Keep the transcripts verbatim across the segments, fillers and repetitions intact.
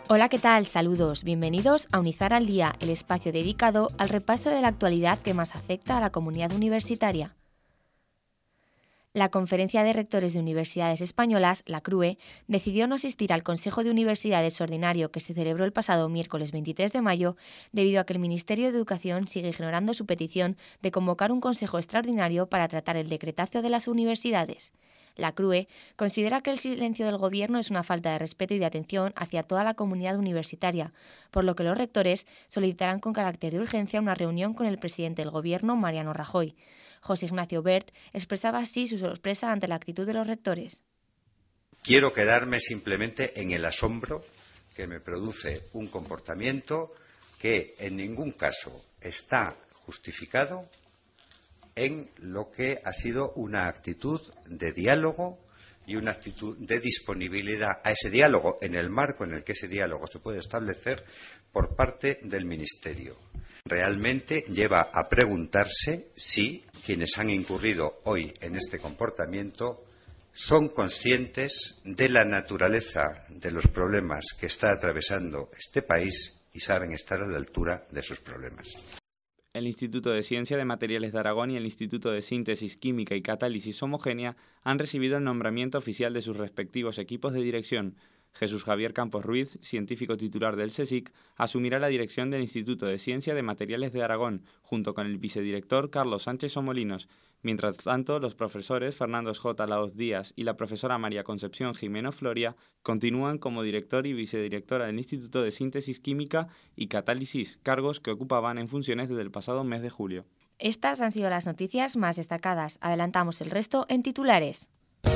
Hola, ¿qué tal? Saludos. Bienvenidos a Unizar al Día, el espacio dedicado al repaso de la actualidad que más afecta a la comunidad universitaria. La Conferencia de Rectores de Universidades Españolas, la C R U E, decidió no asistir al Consejo de Universidades ordinario que se celebró el pasado miércoles veintitrés de mayo debido a que el Ministerio de Educación sigue ignorando su petición de convocar un consejo extraordinario para tratar el decretazo de las universidades. La C R U E considera que el silencio del Gobierno es una falta de respeto y de atención hacia toda la comunidad universitaria, por lo que los rectores solicitarán con carácter de urgencia una reunión con el presidente del Gobierno, Mariano Rajoy. José Ignacio Wert expresaba así su sorpresa ante la actitud de los rectores. Quiero quedarme simplemente en el asombro que me produce un comportamiento que en ningún caso está justificado en lo que ha sido una actitud de diálogo y una actitud de disponibilidad a ese diálogo en el marco en el que ese diálogo se puede establecer por parte del Ministerio. Realmente lleva a preguntarse si quienes han incurrido hoy en este comportamiento son conscientes de la naturaleza de los problemas que está atravesando este país y saben estar a la altura de sus problemas. El Instituto de Ciencia de Materiales de Aragón y el Instituto de Síntesis Química y Catálisis Homogénea han recibido el nombramiento oficial de sus respectivos equipos de dirección. Jesús Javier Campos Ruiz, científico titular del CSIC, asumirá la dirección del Instituto de Ciencia de Materiales de Aragón, junto con el vicedirector Carlos Sánchez Somolinos. Mientras tanto, los profesores Fernando J. Laoz Díaz y la profesora María Concepción Jimeno Floria continúan como director y vicedirectora del Instituto de Síntesis Química y Catálisis, cargos que ocupaban en funciones desde el pasado mes de julio. Estas han sido las noticias más destacadas. Adelantamos el resto en titulares.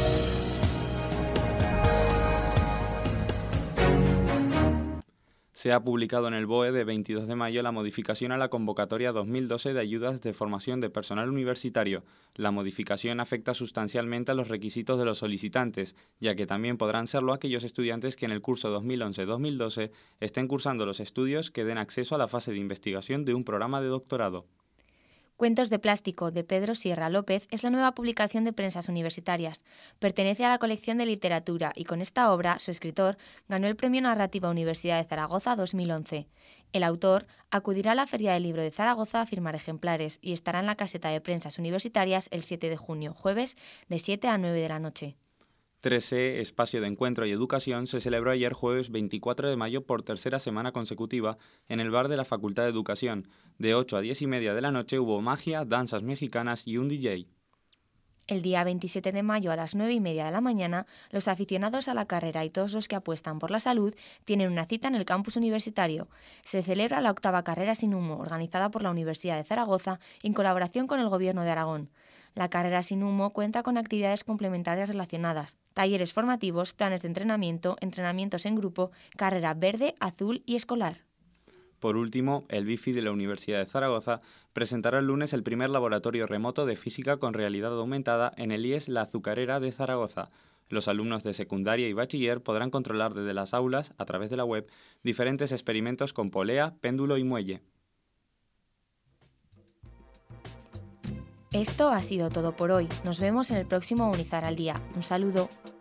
Se ha publicado en el B O E de veintidós de mayo la modificación a la convocatoria dos mil doce de ayudas de formación de personal universitario. La modificación afecta sustancialmente a los requisitos de los solicitantes, ya que también podrán serlo aquellos estudiantes que en el curso dos mil once dos mil doce estén cursando los estudios que den acceso a la fase de investigación de un programa de doctorado. Cuentos de plástico, de Pedro Sierra López, es la nueva publicación de Prensas Universitarias. Pertenece a la colección de literatura y con esta obra, su escritor ganó el Premio Narrativa Universidad de Zaragoza dos mil once. El autor acudirá a la Feria del Libro de Zaragoza a firmar ejemplares y estará en la caseta de Prensas Universitarias el siete de junio, jueves, de siete a nueve de la noche. tres E, Espacio de Encuentro y Educación, se celebró ayer jueves veinticuatro de mayo por tercera semana consecutiva en el bar de la Facultad de Educación. De ocho a diez y media de la noche hubo magia, danzas mexicanas y un D J. El día veintisiete de mayo a las nueve y media de la mañana, los aficionados a la carrera y todos los que apuestan por la salud tienen una cita en el campus universitario. Se celebra la octava carrera sin humo, organizada por la Universidad de Zaragoza en colaboración con el Gobierno de Aragón. La carrera sin humo cuenta con actividades complementarias relacionadas, talleres formativos, planes de entrenamiento, entrenamientos en grupo, carrera verde, azul y escolar. Por último, el B I F I de la Universidad de Zaragoza presentará el lunes el primer laboratorio remoto de física con realidad aumentada en el I E S La Azucarera de Zaragoza. Los alumnos de secundaria y bachiller podrán controlar desde las aulas, a través de la web, diferentes experimentos con polea, péndulo y muelle. Esto ha sido todo por hoy. Nos vemos en el próximo Unizar al Día. Un saludo.